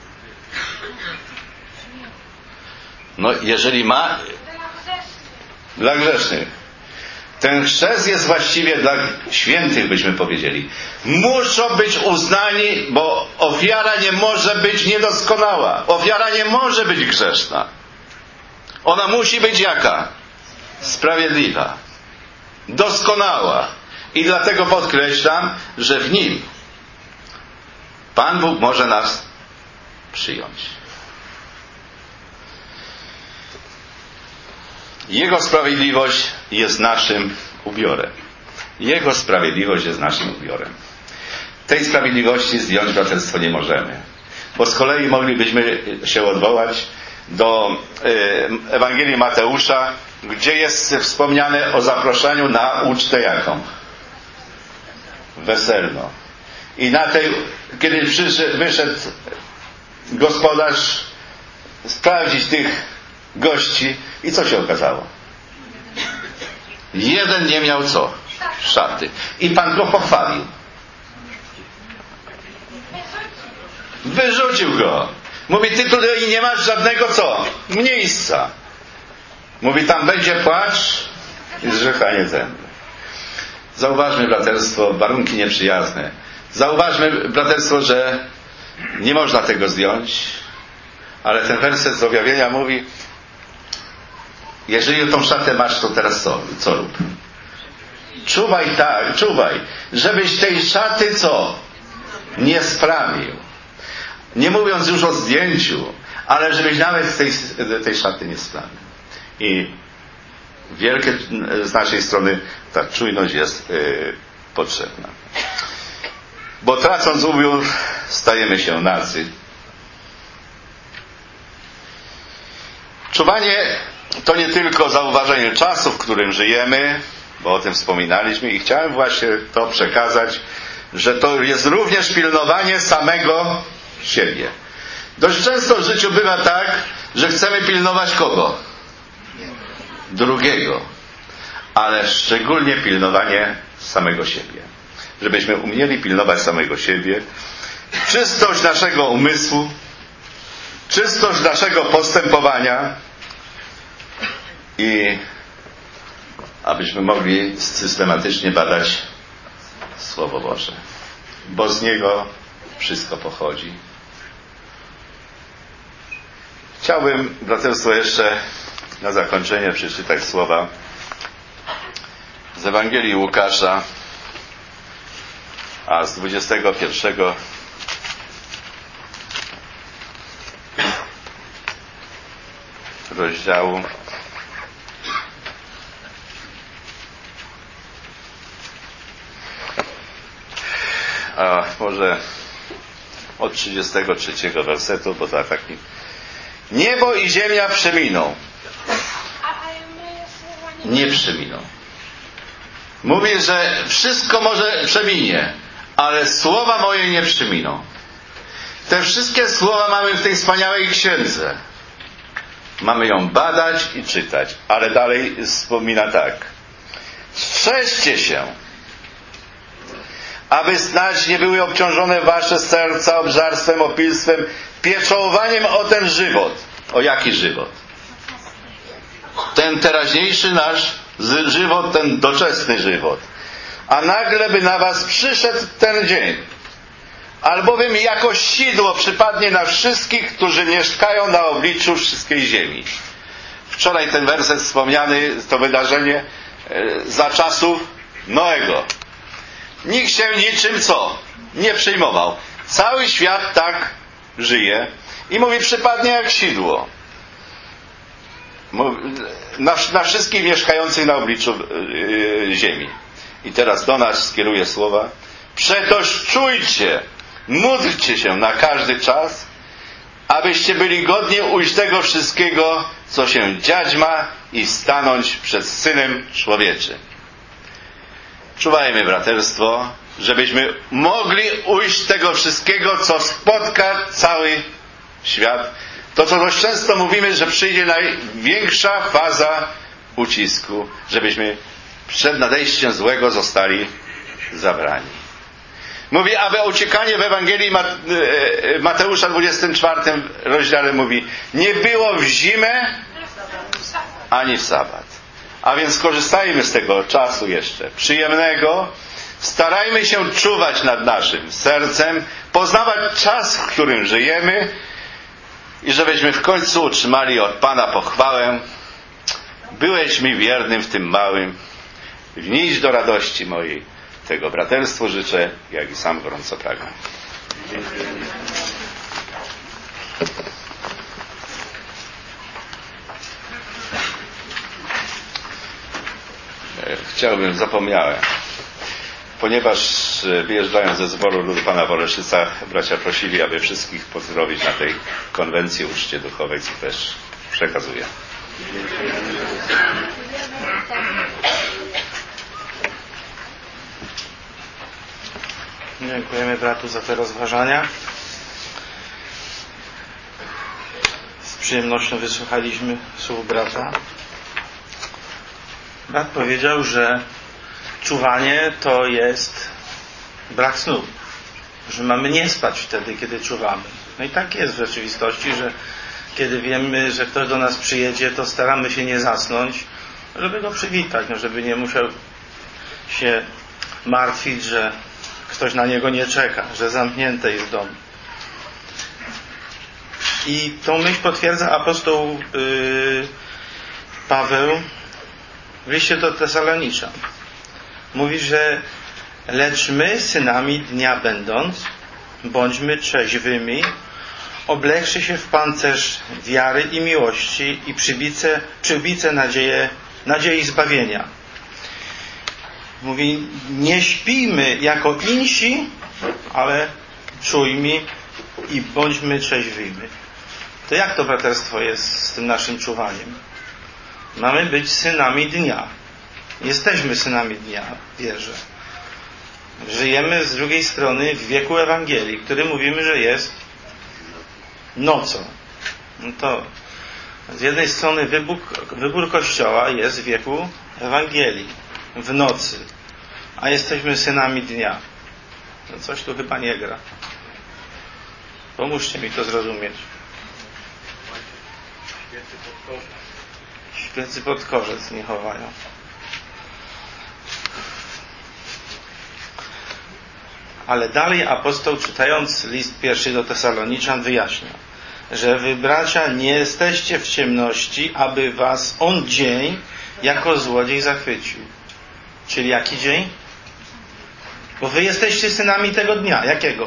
No, jeżeli ma... Dla grzesznych. Ten chrzest jest właściwie dla świętych, byśmy powiedzieli. Muszą być uznani, bo ofiara nie może być niedoskonała. Ofiara nie może być grzeszna. Ona musi być jaka? Sprawiedliwa. Doskonała. I dlatego podkreślam, że w Nim Pan Bóg może nas przyjąć. Jego sprawiedliwość jest naszym ubiorem. Jego sprawiedliwość jest naszym ubiorem. Tej sprawiedliwości zdjąć braterstwo nie możemy. Bo z kolei moglibyśmy się odwołać do Ewangelii Mateusza, gdzie jest wspomniane o zaproszeniu na ucztę jaką? Weselną. I na tej, kiedy przyszedł, wyszedł gospodarz sprawdzić tych gości, i co się okazało? Jeden nie miał co? Szaty. I Pan go pochwalił. Wyrzucił go. Mówi, ty tutaj nie masz żadnego co? Miejsca. Mówi, tam będzie płacz i zrzekanie zęby. Zauważmy, braterstwo, warunki nieprzyjazne. Zauważmy, braterstwo, że nie można tego zdjąć, ale ten werset z Objawienia mówi, jeżeli tą szatę masz, to teraz co? Co rób? Czuwaj tak, czuwaj, żebyś tej szaty co? Nie splamił. Nie mówiąc już o zdjęciu, ale żebyś nawet tej, tej szaty nie splamił. I wielkie z naszej strony ta czujność jest yy, potrzebna. Bo tracąc ubiór, stajemy się nadzy. Czuwanie to nie tylko zauważenie czasu, w którym żyjemy, bo o tym wspominaliśmy i chciałem właśnie to przekazać że to jest również pilnowanie samego siebie. Dość często w życiu bywa tak, że chcemy pilnować kogo? Drugiego. Ale szczególnie pilnowanie samego siebie. Żebyśmy umieli pilnować samego siebie. Czystość naszego umysłu, czystość naszego postępowania i abyśmy mogli systematycznie badać Słowo Boże. Bo z niego wszystko pochodzi. Chciałbym, braterstwo, jeszcze na zakończenie przeczytać słowa z Ewangelii Łukasza, a z dwudziestego pierwszego rozdziału a może od trzydziestego trzeciego wersetu, bo to taki: niebo i ziemia przeminą. Nie przeminą. Mówi, że wszystko może przeminie, ale słowa moje nie przeminą. Te wszystkie słowa mamy w tej wspaniałej księdze. Mamy ją badać i czytać. Ale dalej wspomina tak: strzeżcie się, aby snadź nie były obciążone wasze serca obżarstwem, opilstwem, pieczołowaniem o ten żywot. O jaki żywot? Ten teraźniejszy nasz żywot, ten doczesny żywot. A nagle by na was przyszedł ten dzień. Albowiem jako sidło przypadnie na wszystkich, którzy mieszkają na obliczu wszystkiej ziemi. Wczoraj ten werset wspomniany, to wydarzenie za czasów Noego. Nikt się niczym co? Nie przejmował. Cały świat tak żyje i mówi, przypadnie jak sidło. Na, na wszystkich mieszkających na obliczu yy, ziemi. I teraz do nas skieruje słowa: przetoszczujcie, módlcie się na każdy czas, abyście byli godni ujść tego wszystkiego, co się dziać ma, i stanąć przed Synem Człowieczym. Czuwajmy, braterstwo, żebyśmy mogli ujść tego wszystkiego, co spotka cały świat. To, co dość często mówimy, że przyjdzie największa faza ucisku, żebyśmy przed nadejściem złego zostali zabrani. Mówi, aby uciekanie w Ewangelii Mateusza dwudziestym czwartym rozdziale mówi: nie było w zimę ani w sabat. A więc korzystajmy z tego czasu jeszcze przyjemnego, starajmy się czuwać nad naszym sercem, poznawać czas, w którym żyjemy, i żebyśmy w końcu otrzymali od Pana pochwałę: byłeś mi wiernym w tym małym, wnieś do radości mojej. Tego braterstwu życzę, jak i sam gorąco pragnę. Chciałbym, zapomniałem, ponieważ wyjeżdżając ze zboru ludu Pana w Oleszycach, bracia prosili, aby wszystkich pozdrowić na tej konwencji uczcie duchowej, co też przekazuję. Dziękujemy bratu za te rozważania. Z przyjemnością wysłuchaliśmy słów brata. Brat powiedział, że czuwanie to jest brak snu. Że mamy nie spać wtedy, kiedy czuwamy. No i tak jest w rzeczywistości, że kiedy wiemy, że ktoś do nas przyjedzie, to staramy się nie zasnąć, żeby go przywitać, no żeby nie musiał się martwić, że ktoś na niego nie czeka, że zamknięte jest dom. I tą myśl potwierdza apostoł yy, Paweł w liście do Tesaloniczan. Mówi, że lecz my, synami dnia będąc, bądźmy trzeźwymi, oblekszy się w pancerz wiary i miłości i przybice, przybice nadzieję, nadziei zbawienia. Mówi, nie śpijmy jako insi, ale czujmy i bądźmy trzeźwymi. To jak to braterstwo jest z tym naszym czuwaniem? Mamy być synami dnia. Jesteśmy synami dnia, wierzę. Żyjemy z drugiej strony w wieku Ewangelii, który mówimy, że jest nocą. No to z jednej strony wybór, wybór Kościoła jest w wieku Ewangelii, w nocy, a jesteśmy synami dnia. No coś tu chyba nie gra. Pomóżcie mi to zrozumieć. Świecy pod korzec nie chowają. Ale dalej apostoł, czytając list pierwszy do Tesaloniczan, wyjaśnia, że wy, bracia, nie jesteście w ciemności, aby was on dzień jako złodziej zachwycił. Czyli jaki dzień? Bo wy jesteście synami tego dnia. Jakiego?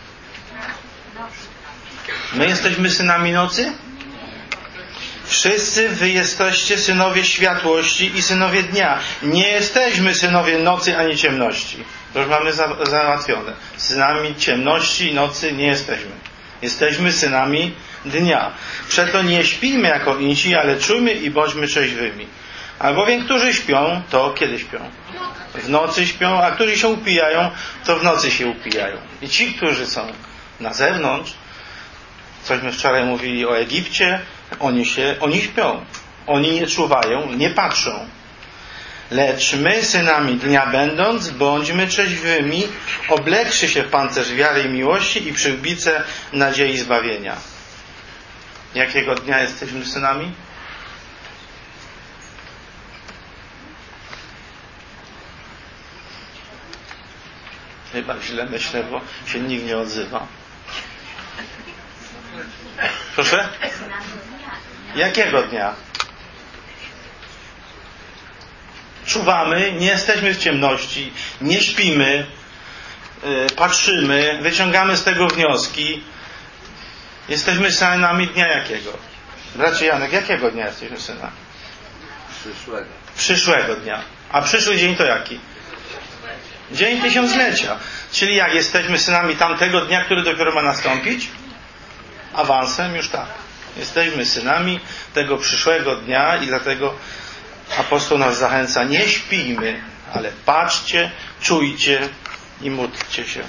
My jesteśmy synami nocy? Wszyscy wy jesteście synowie światłości i synowie dnia. Nie jesteśmy synowie nocy ani ciemności. To już mamy za- załatwione. Synami ciemności i nocy nie jesteśmy. Jesteśmy synami dnia. Przeto nie śpijmy jako insi, ale czujmy i bądźmy trzeźwymi. Albowiem którzy śpią, to kiedy śpią? W nocy śpią, a którzy się upijają, to w nocy się upijają. I ci, którzy są na zewnątrz, cośmy wczoraj mówili o Egipcie, oni się, oni śpią. Oni nie czuwają, nie patrzą. Lecz my, synami dnia będąc, bądźmy trzeźwymi, oblekszy się w pancerz wiary i miłości i przyłbicę nadziei zbawienia. Jakiego dnia jesteśmy synami? Chyba źle myślę, bo się nikt nie odzywa. Proszę? Jakiego dnia? Czuwamy, nie jesteśmy w ciemności, nie śpimy, yy, patrzymy, wyciągamy z tego wnioski. Jesteśmy synami dnia jakiego? Bracie Janek, jakiego dnia jesteśmy synami? Przyszłego. Przyszłego dnia. A przyszły dzień to jaki? Dzień tysiąclecia. Czyli jak jesteśmy synami tamtego dnia, który dopiero ma nastąpić? Awansem już tak. Jesteśmy synami tego przyszłego dnia i dlatego apostoł nas zachęca, nie śpijmy, ale patrzcie, czujcie i módlcie się.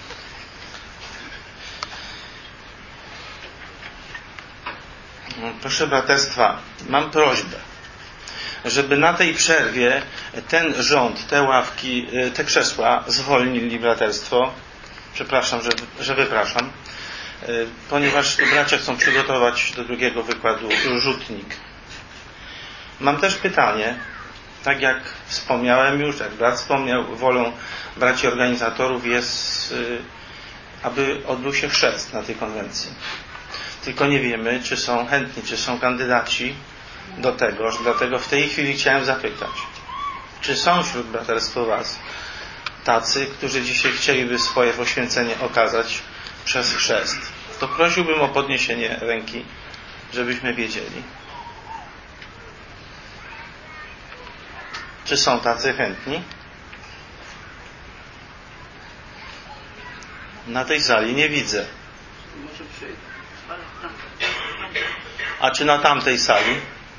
Proszę braterstwa, mam prośbę, żeby na tej przerwie ten rząd, te ławki, te krzesła zwolnili braterstwo. Przepraszam, że, że wypraszam. Ponieważ tu bracia chcą przygotować do drugiego wykładu rzutnik. Mam też pytanie, tak jak wspomniałem już, jak brat wspomniał, wolą braci organizatorów jest, aby odbył się chrzest na tej konwencji. Tylko nie wiemy, czy są chętni, czy są kandydaci do tegoż, dlatego w tej chwili chciałem zapytać, czy są wśród braterstwa was tacy, którzy dzisiaj chcieliby swoje poświęcenie okazać przez chrzest? To prosiłbym o podniesienie ręki, żebyśmy wiedzieli. Czy są tacy chętni? Na tej sali nie widzę. A czy na tamtej sali?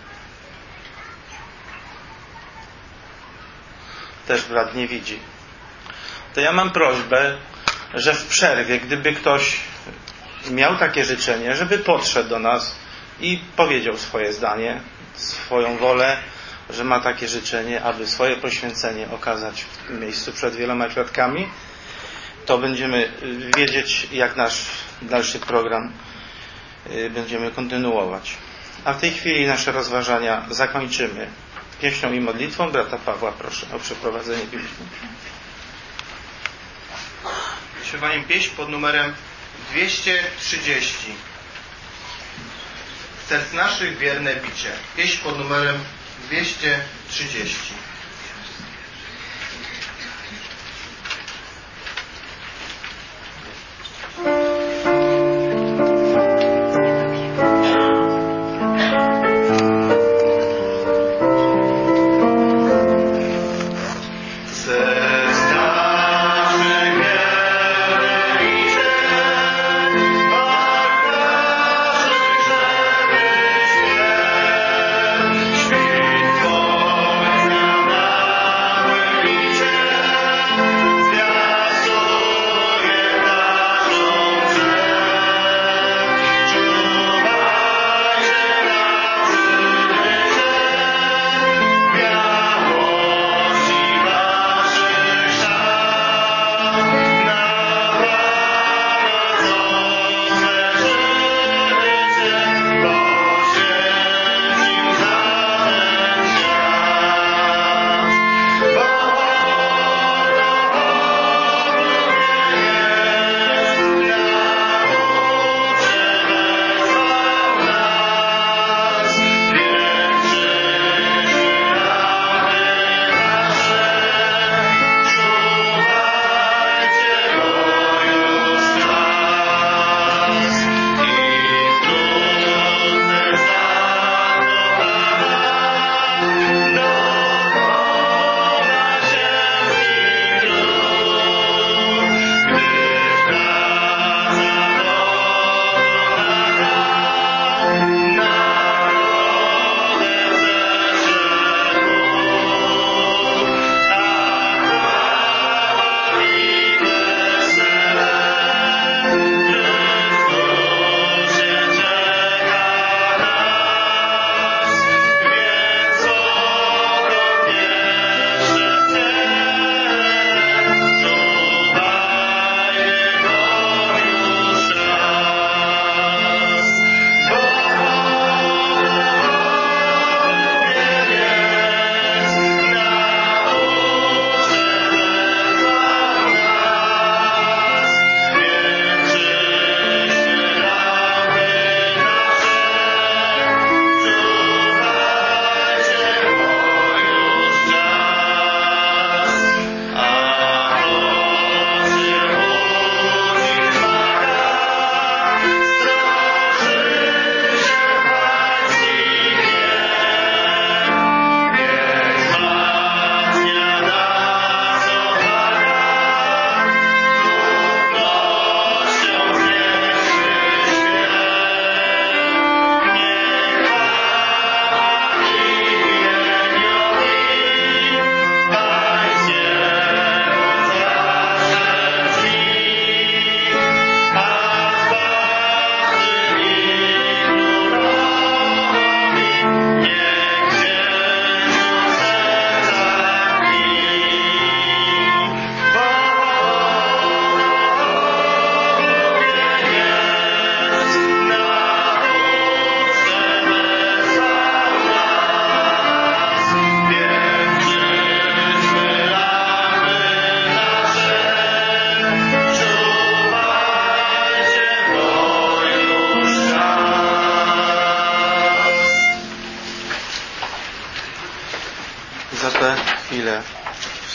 Też brat nie widzi. To ja mam prośbę, że w przerwie, gdyby ktoś miał takie życzenie, żeby podszedł do nas i powiedział swoje zdanie, swoją wolę, że ma takie życzenie, aby swoje poświęcenie okazać w tym miejscu przed wieloma świadkami, to będziemy wiedzieć, jak nasz dalszy program będziemy kontynuować. A w tej chwili nasze rozważania zakończymy pieśnią i modlitwą. Brata Pawła proszę o przeprowadzenie pieśni. Śpiewaniem pieśń pod numerem dwieście trzydzieści. Serc naszych wierne bicie. Pieśń pod numerem dwieście trzydzieści. Świt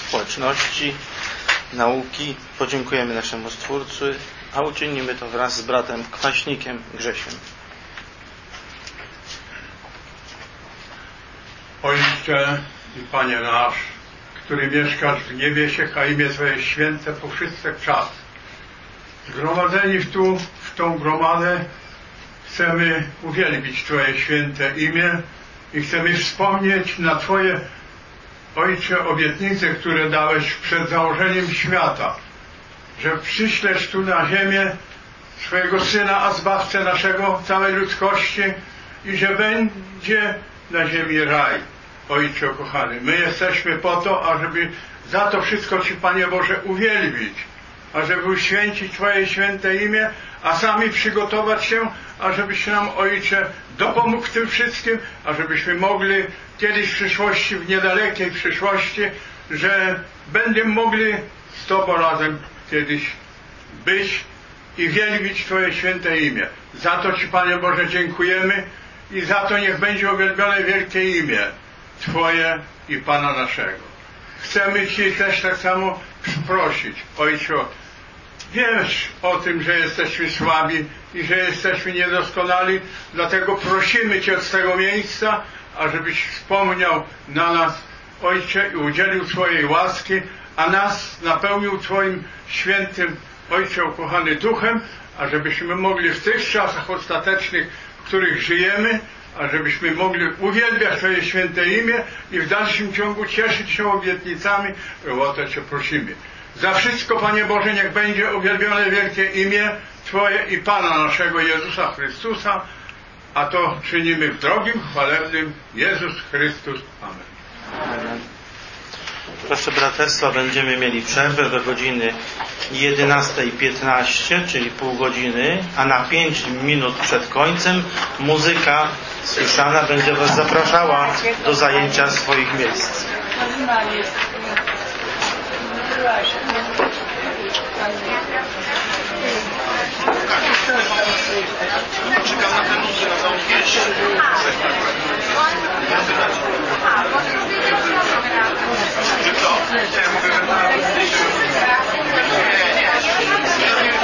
społeczności, nauki. Podziękujemy naszemu Stwórcy, a uczynimy to wraz z bratem Kwaśnikiem Grzesiem. Ojcze i Panie nasz, który mieszkasz w niebiesie, a imię Twoje święte po wszystek czas. Zgromadzeni tu, w tą gromadę, chcemy uwielbić Twoje święte imię i chcemy wspomnieć na Twoje, Ojcze, obietnice, które dałeś przed założeniem świata, że przyślesz tu na ziemię swojego Syna, a Zbawcę naszego, całej ludzkości i że będzie na ziemi raj. Ojcze kochany, my jesteśmy po to, ażeby za to wszystko Ci, Panie Boże, uwielbić, ażeby uświęcić Twoje święte imię, a sami przygotować się, ażebyś nam, Ojcze, dopomógł w tym wszystkim, ażebyśmy mogli kiedyś w przyszłości, w niedalekiej przyszłości, że będziemy mogli z Tobą razem kiedyś być i wielbić Twoje święte imię. Za to Ci, Panie Boże, dziękujemy i za to niech będzie uwielbione wielkie imię Twoje i Pana naszego. Chcemy Ci też tak samo prosić, Ojcze, wiesz o tym, że jesteśmy słabi i że jesteśmy niedoskonali, dlatego prosimy Cię z tego miejsca, ażebyś wspomniał na nas, Ojcze, i udzielił swojej łaski, a nas napełnił Twoim świętym, Ojcze ukochany duchem, ażebyśmy mogli w tych czasach ostatecznych, w których żyjemy, ażebyśmy mogli uwielbiać Twoje święte imię i w dalszym ciągu cieszyć się obietnicami. O to Cię prosimy. Za wszystko, Panie Boże, niech będzie uwielbione wielkie imię Twoje i Pana naszego Jezusa Chrystusa, a to czynimy w drogim, chwalebnym Jezus Chrystus. Amen. Amen. Proszę braterstwa, będziemy mieli przerwę do godziny jedenasta piętnaście, czyli pół godziny, a na pięć minut przed końcem muzyka słyszana będzie Was zapraszała do zajęcia swoich miejsc. Czekam na tę nutkę, na tą pieśń. Czy co? Ja mówię, że na... Nie, nie.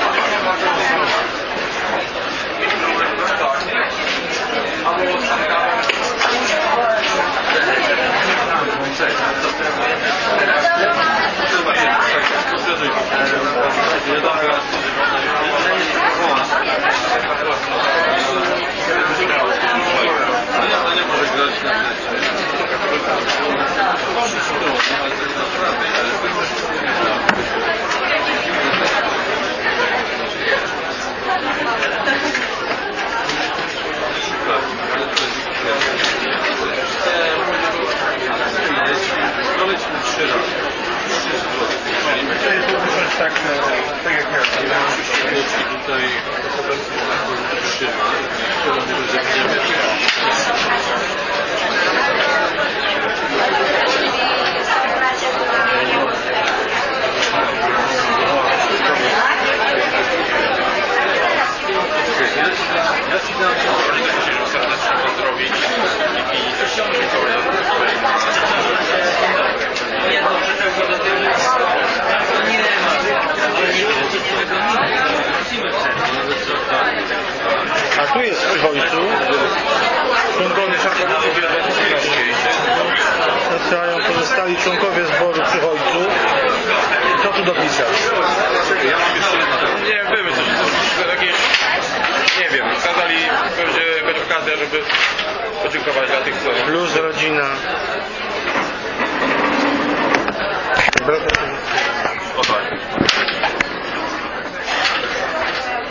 Tak, tak jak ja tutaj trzyma, ja ci dam serdecznie pozdrowić i A tu jest przy ojcu wracają pozostali członkowie zboru przy ojcu. Co tu dopisać? Ja mam jeszcze jedno. Nie wiemy coś, coś jakieś, nie wiem, kazali, będzie jakaś okazja, żeby podziękować dla tych, co... Plus rodzina. O tak.